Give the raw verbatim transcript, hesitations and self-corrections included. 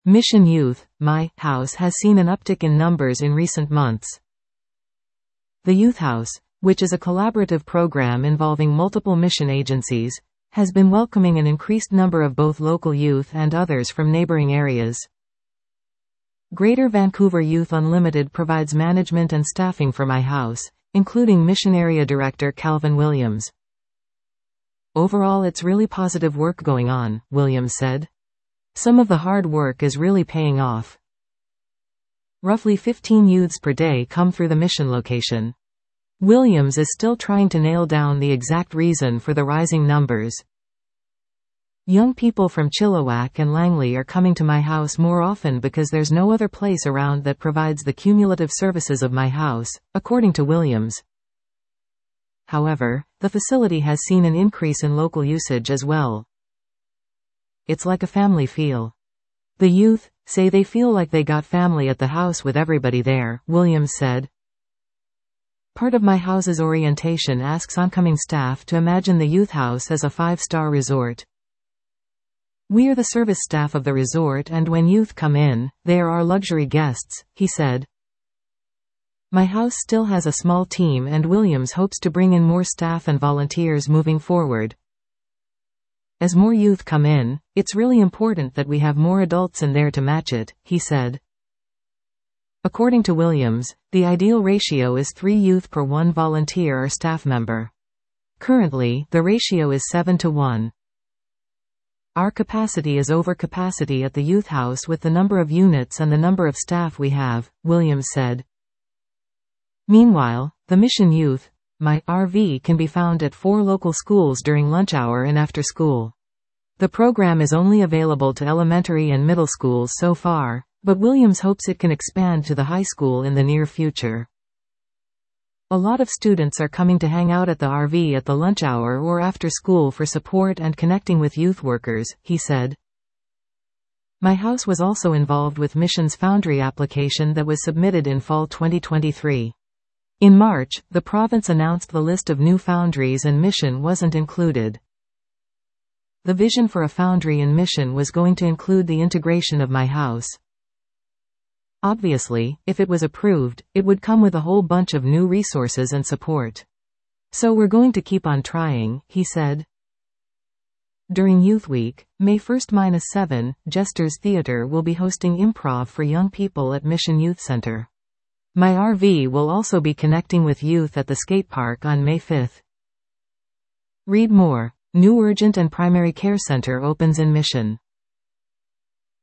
Mission Youth, My House has seen an uptick in numbers in recent months. The Youth House, which is a collaborative program involving multiple mission agencies, has been welcoming an increased number of both local youth and others from neighboring areas. Greater Vancouver Youth Unlimited provides management and staffing for My House, including Mission Area Director Calvin Williams. Overall, it's really positive work going on, Williams said. Some of the hard work is really paying off. Roughly fifteen youths per day come through the mission location. Williams is still trying to nail down the exact reason for the rising numbers. Young people from Chilliwack and Langley are coming to My House more often because there's no other place around that provides the cumulative services of My House, according to Williams. However, the facility has seen an increase in local usage as well. It's like a family feel. The youth say they feel like they got family at the house with everybody there, Williams said. Part of My House's orientation asks oncoming staff to imagine the youth house as a five-star resort. We're the service staff of the resort, and when youth come in, they are our luxury guests, he said. My House still has a small team, and Williams hopes to bring in more staff and volunteers moving forward. As more youth come in, it's really important that we have more adults in there to match it, he said. According to Williams, the ideal ratio is three youth per one volunteer or staff member. Currently, the ratio is seven to one. Our capacity is over capacity at the youth house with the number of units and the number of staff we have, Williams said. Meanwhile, the Mission Youth, My R V can be found at four local schools during lunch hour and after school. The program is only available to elementary and middle schools so far, but Williams hopes it can expand to the high school in the near future. A lot of students are coming to hang out at the R V at the lunch hour or after school for support and connecting with youth workers, he said. My House was also involved with Mission's Foundry application that was submitted in fall twenty twenty-three. In March, the province announced the list of new foundries and Mission wasn't included. The vision for a foundry in Mission was going to include the integration of My House. Obviously, if it was approved, it would come with a whole bunch of new resources and support. So we're going to keep on trying, he said. During Youth Week, May first to seventh, Jester's Theatre will be hosting improv for young people at Mission Youth Center. My R V will also be connecting with youth at the skate park on May fifth. Read more. New Urgent and Primary Care Center opens in Mission.